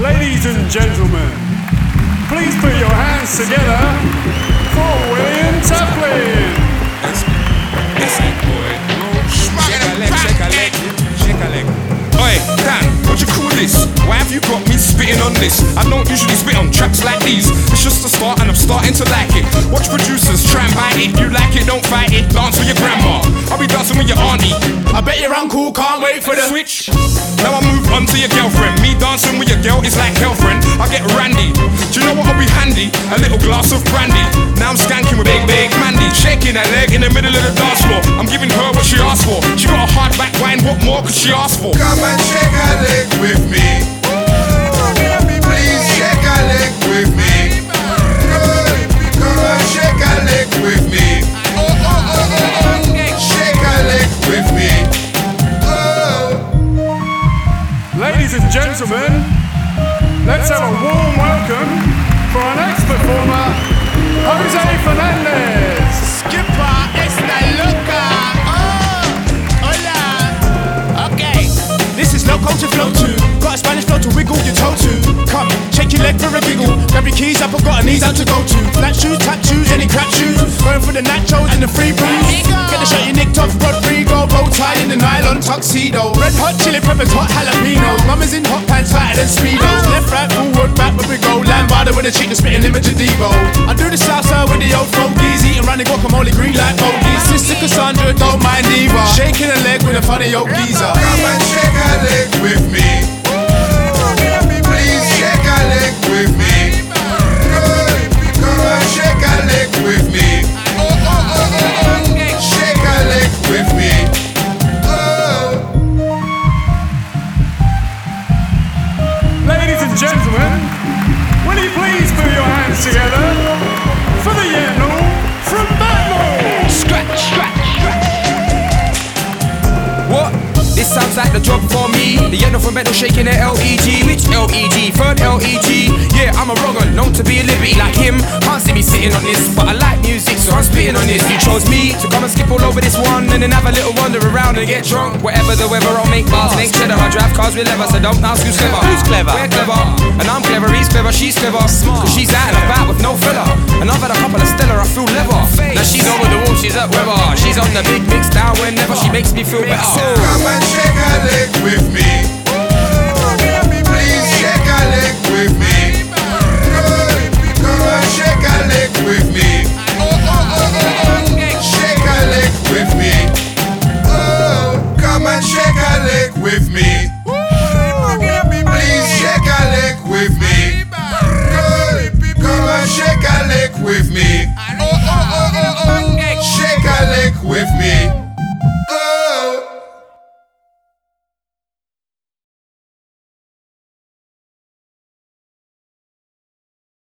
Ladies and gentlemen, please put your hands together for William Taplin. Shake a leg. Oi, Dan, what you call this? Why have you got me spitting on this? I don't usually spit on tracks like these. It's just a start and I'm starting to like it. Watch producers try and bite it. You like it, don't fight it. Dance with your grandma. I'll be dancing with your auntie. I bet your uncle can't wait for the switch. Now I move on to your girlfriend. Me dancing with your girl is like girlfriend. I get randy. Do you know what'll be handy? A little glass of brandy. Now I'm skanking with big Mandy. Shaking that leg in the middle of the dance floor. I'm giving her what she asked for. She got a hard back wine. What more could she ask for? Come and shake a leg with me. Please shake a leg with me. Come and shake a leg with me. Shake a leg with me. Ladies and gentlemen, let's have a warm welcome for our next performer, Jose Fernandez. Skipper, esta loca. Oh, hola. Okay, this is loco to flow to. Got a Spanish flow to wiggle your toe to. Come, shake your leg for a giggle. Grab your keys up, I've got a knees out to go to. Flat shoes, tap shoes, any crap shoes. Going for the nachos and the free brews. Get the shirt you nicked off, Rodrigo. Bow tie in the nylon tuxedo. Red hot chili peppers, hot jalapenos. Mama's in hot pants, fatter than speedos. Left, right, forward, back where we go. Lambada with a chicken spitting image of Devo. I do the salsa with the old fogies. Eating round the guacamole green like bogies. Sister Cassandra, don't mind Eva. Shaking a leg with a funny old geezer. Come and shake a leg with me. Please shake a leg with me. Come and shake a leg with me. Shake a leg with me. Ladies and gentlemen, will you please put your hands together for the Yennel from Batmore? Scratch. What? This sounds like the job for me. The Yennel from Batmore shaking their LEG. Which LEG? Third LEG. Yeah, I'm a wrong one, known to be a libby. Like him, can't see me sitting on this. But I like music, so I'm spitting on this. You chose me to come and skip all over this one, and then have a little wander around and get drunk. Whatever the weather, I'll make bars. Make cheddar, I drive cars with leather. So don't ask who's clever. Who's clever? We're clever. And I'm clever, he's clever, she's clever. Cause she's out and about with no filler. And I've had a couple of Stella, I feel leather. Now she's over the wall, she's up weather. She's on the big mix down whenever she makes me feel better. Come and shake a leg with me. Please shake a leg with me. Come and shake a leg with me. Shake a leg with me. Come and shake a leg with me. Please shake a leg with me. Come and shake a leg with me. Shake a leg with me.